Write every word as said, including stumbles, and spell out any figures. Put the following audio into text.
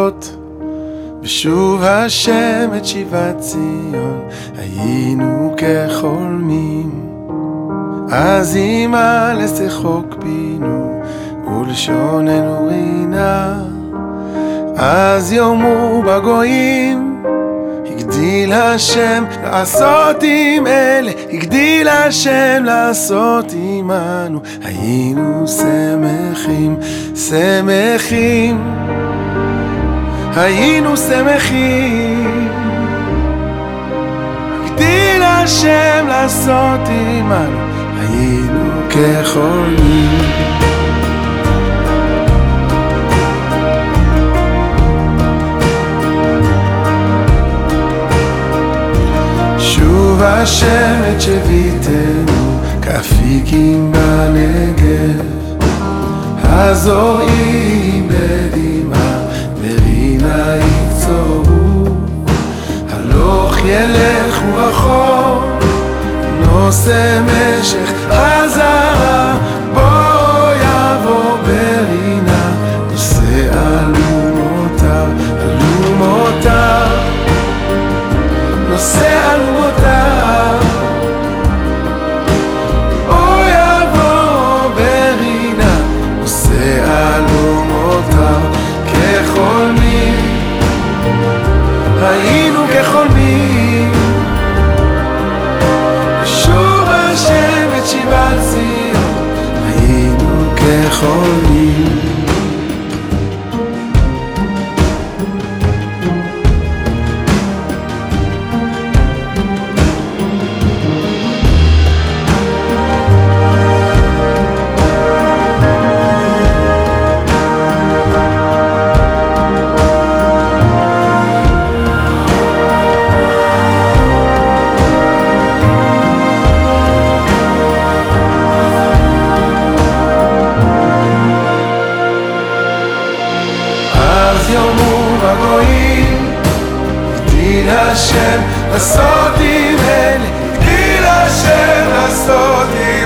לעשות בשוב השם את שיבת ציון, היינו כחולמים. אז אמא לשחוק פינו ולשוננו רינה, אז יאמרו בגויים הגדיל השם לעשות עם אלה, הגדיל השם לעשות עמנו, היינו שמחים, שמחים, היינו שמחים. הגדיל השם לעשות עמנו, היינו כחולמים. שוב השם את שביתנו כאפיקים בנגב, הזורעים בדמעה מרינה יקצורו, הלוך ילך רחוק נושא משך חזרה, בוא יבוא ברינה נושא אלומותיו, אלומותיו נושא אלומותיו, בוא יבוא ברינה נושא אלומותיו. כחולמים היינו כחולמים, שוב השם את שיבת ציון, היינו כחולמים. יאמרו בגויים הגדיל השם לעשות עם אלה, הגדיל השם לעשות עם